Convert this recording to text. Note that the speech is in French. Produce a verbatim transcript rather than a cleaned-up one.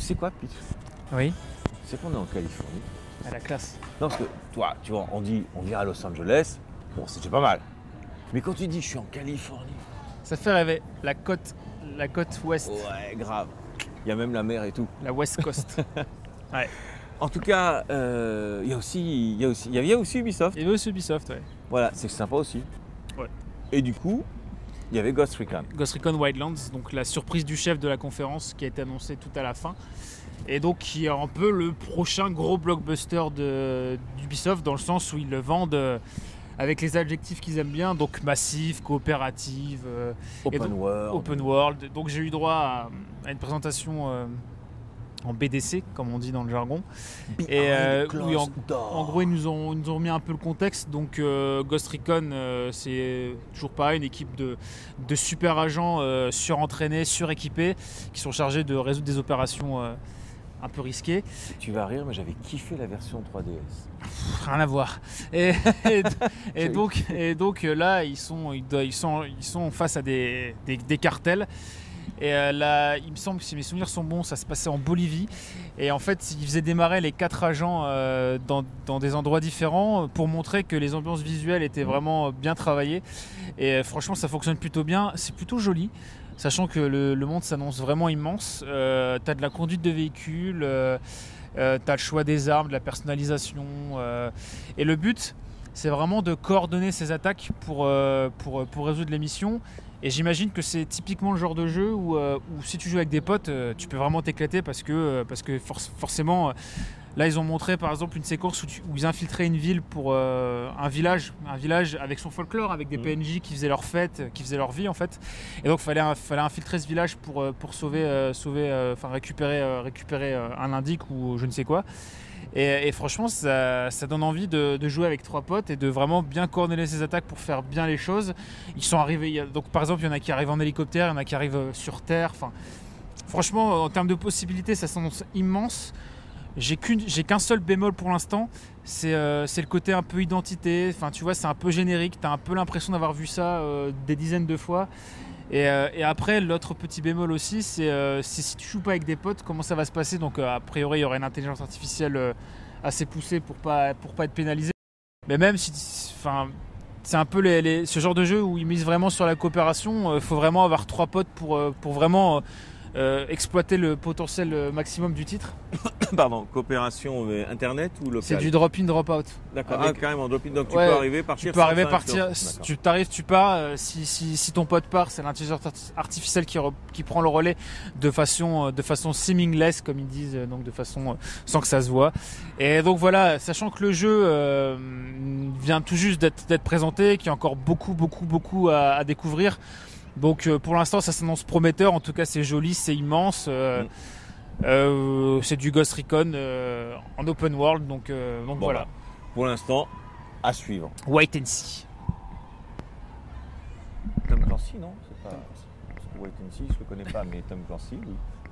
sais quoi, Pete? Oui. C'est qu'on est en Californie. À la classe. Non, parce que toi, tu vois, on dit on vient à Los Angeles, bon, c'est déjà pas mal. Mais quand tu dis je suis en Californie. Ça fait rêver. La côte, la côte ouest. Ouais, grave. Il y a même la mer et tout. La West Coast. Ouais. En tout cas, euh, il y a aussi, il y a aussi, il y a aussi Ubisoft. Il y avait aussi Ubisoft, ouais. Voilà, c'est sympa aussi. Ouais. Et du coup, il y avait Ghost Recon. Ghost Recon Wildlands, donc la surprise du chef de la conférence qui a été annoncée tout à la fin. Et donc qui est un peu le prochain gros blockbuster de, d'Ubisoft dans le sens où ils le vendent euh, avec les adjectifs qu'ils aiment bien, donc massif, coopérative, euh, Open donc, World. Open World. Donc j'ai eu droit à, à une présentation euh, en B D C, comme on dit dans le jargon. Et euh, oui, en, en gros, ils nous, ont, ils nous ont remis un peu le contexte. Donc, euh, Ghost Recon, euh, c'est toujours pareil, une équipe de, de super agents euh, surentraînés, suréquipés, qui sont chargés de résoudre des opérations euh, un peu risquées. Tu vas rire, mais j'avais kiffé la version trois D S. Pff, rien à voir. Et, et, et, donc, et donc là, ils sont, ils, sont, ils sont face à des, des, des cartels. Et euh, là, il me semble que si mes souvenirs sont bons, ça se passait en Bolivie. Et en fait, ils faisaient démarrer les quatre agents euh, dans, dans des endroits différents pour montrer que les ambiances visuelles étaient vraiment bien travaillées. Et euh, franchement, ça fonctionne plutôt bien. C'est plutôt joli, sachant que le, le monde s'annonce vraiment immense. Euh, tu as de la conduite de véhicules, euh, euh, tu as le choix des armes, de la personnalisation. Euh, et le but, c'est vraiment de coordonner ces attaques pour, euh, pour, pour résoudre les missions. Et j'imagine que c'est typiquement le genre de jeu où, euh, où si tu joues avec des potes, euh, tu peux vraiment t'éclater parce que, euh, parce que for- forcément, euh, là ils ont montré par exemple une séquence où, tu, où ils infiltraient une ville pour euh, un village, un village avec son folklore, avec des Mmh. P N J qui faisaient leur fête, qui faisaient leur vie en fait. Et donc il fallait, fallait infiltrer ce village pour, euh, pour sauver, euh, sauver, euh, enfin récupérer, euh, récupérer euh, un indique ou je ne sais quoi. Et, et franchement, ça, ça donne envie de, de jouer avec trois potes et de vraiment bien coordonner ses attaques pour faire bien les choses. Ils sont arrivés, il y a, donc par exemple, il y en a qui arrivent en hélicoptère, il y en a qui arrivent sur terre. Enfin, franchement, en termes de possibilités, ça s'annonce immense. J'ai, qu'une, j'ai qu'un seul bémol pour l'instant, c'est, euh, c'est le côté un peu identité. Enfin, tu vois, c'est un peu générique. Tu as un peu l'impression d'avoir vu ça euh, des dizaines de fois. Et, euh, et après, l'autre petit bémol aussi, c'est, euh, c'est si tu joues pas avec des potes, comment ça va se passer. Donc, euh, a priori, il y aurait une intelligence artificielle euh, assez poussée pour pas pour pas être pénalisé. Mais même si, enfin, c'est un peu les, les, ce genre de jeu où ils misent vraiment sur la coopération. Il euh, faut vraiment avoir trois potes pour euh, pour vraiment euh, euh, exploiter le potentiel maximum du titre. Pardon, coopération mais internet ou local? C'est du drop-in, drop-out. D'accord, Avec... ah, carrément drop-in. Donc tu ouais, peux arriver, partir. Tu peux arriver, sans partir. influence. Tu t'arrives, tu pars. Euh, si, si, si ton pote part, c'est l'intelligence artificielle qui, re, qui prend le relais de façon, de façon seamless, comme ils disent, donc de façon euh, sans que ça se voit. Et donc voilà, sachant que le jeu euh, vient tout juste d'être, d'être présenté, qu'il y a encore beaucoup, beaucoup, beaucoup à, à découvrir. Donc euh, pour l'instant, ça s'annonce prometteur. En tout cas, c'est joli, c'est immense. Euh, mm. Euh, c'est du Ghost Recon euh, en open world, donc, euh, donc bon, voilà. Bah, pour l'instant, à suivre. Wait and see. Tom Clancy, non? C'est pas... Wait and see, je le connais pas, mais Tom Clancy, oui.